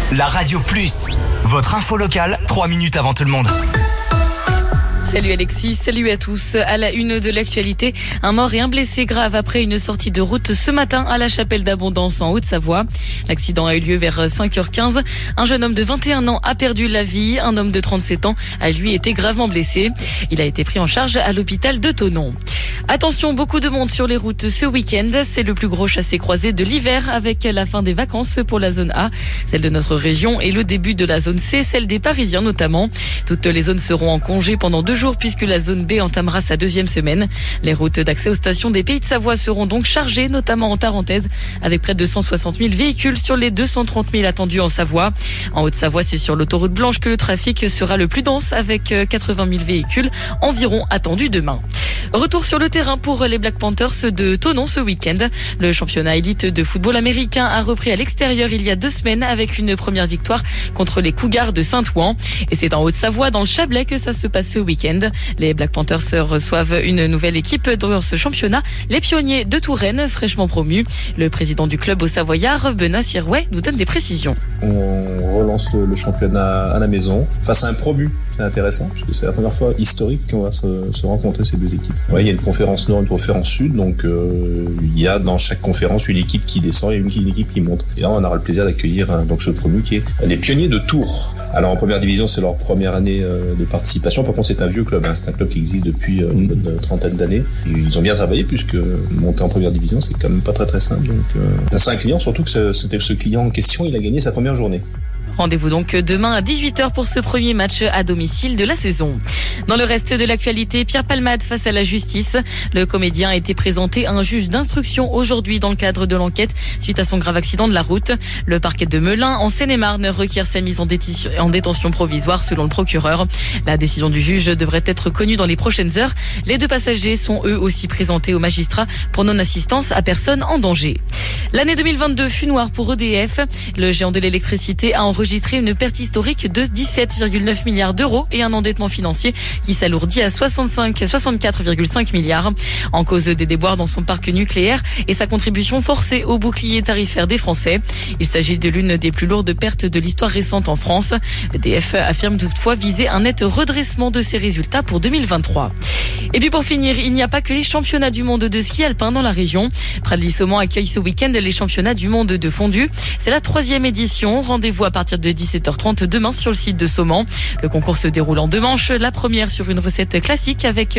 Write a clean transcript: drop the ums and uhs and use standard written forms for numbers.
La Radio Plus, votre info locale, 3 minutes avant tout le monde. Salut Alexis, salut à tous. À la une de l'actualité, un mort et un blessé grave après une sortie de route ce matin à la Chapelle d'Abondance en Haute-Savoie. L'accident a eu lieu vers 5h15. Un jeune homme de 21 ans a perdu la vie. Un homme de 37 ans a lui été gravement blessé. Il a été pris en charge à l'hôpital de Thonon. Attention, beaucoup de monde sur les routes ce week-end. C'est le plus gros chassé-croisé de l'hiver avec la fin des vacances pour la zone A, celle de notre région, et le début de la zone C, celle des Parisiens notamment. Toutes les zones seront en congé pendant 2 jours puisque la zone B entamera sa 2e semaine. Les routes d'accès aux stations des Pays de Savoie seront donc chargées, notamment en Tarentaise, avec près de 160 000 véhicules sur les 230 000 attendus en Savoie. En Haute-Savoie, c'est sur l'autoroute blanche que le trafic sera le plus dense avec 80 000 véhicules environ attendus demain. Retour sur le terrain pour les Black Panthers de Thonon ce week-end. Le championnat élite de football américain a repris à l'extérieur il y a 2 semaines avec une première victoire contre les Cougars de Saint-Ouen. Et c'est en Haute-Savoie, dans le Chablais, que ça se passe ce week-end. Les Black Panthers reçoivent une nouvelle équipe dans ce championnat, les Pionniers de Touraine, fraîchement promus. Le président du club au Savoyard, Benoît Sirouet, nous donne des précisions. On relance le championnat à la maison face à un promu. C'est intéressant parce que c'est la première fois historique qu'on va se rencontrer ces 2 équipes. Ouais, il y a une conférence nord, une conférence sud, donc il y a dans chaque conférence une équipe qui descend et une équipe qui monte. Et là, on aura le plaisir d'accueillir donc ce promu qui est les Pionniers de Tours. Alors en première division, c'est leur première année de participation. Par contre, c'est un vieux club, hein. C'est un club qui existe depuis une bonne trentaine d'années. Et ils ont bien travaillé puisque monter en première division, c'est quand même pas très simple. Donc c'est un client, surtout que c'était ce client en question, il a gagné sa première journée. Rendez-vous donc demain à 18h pour ce premier match à domicile de la saison. Dans le reste de l'actualité, Pierre Palmade face à la justice. Le comédien a été présenté à un juge d'instruction aujourd'hui dans le cadre de l'enquête suite à son grave accident de la route. Le parquet de Melun, en Seine-et-Marne, requiert sa mise en détention provisoire selon le procureur. La décision du juge devrait être connue dans les prochaines heures. Les 2 passagers sont eux aussi présentés au magistrat pour non-assistance à personne en danger. L'année 2022 fut noire pour EDF. Le géant de l'électricité a enregistré une perte historique de 17,9 milliards d'euros et un endettement financier qui s'alourdit à 64,5 milliards. En cause des déboires dans son parc nucléaire et sa contribution forcée au bouclier tarifaire des Français. Il s'agit de l'une des plus lourdes pertes de l'histoire récente en France. EDF affirme toutefois viser un net redressement de ses résultats pour 2023. Et puis pour finir, il n'y a pas que les championnats du monde de ski alpin dans la région. Pradly-Saumon accueille ce week-end les championnats du monde de fondu. C'est la 3e édition. Rendez-vous à partir de 17h30 demain sur le site de Saumon. Le concours se déroule en 2 manches. La première sur une recette classique avec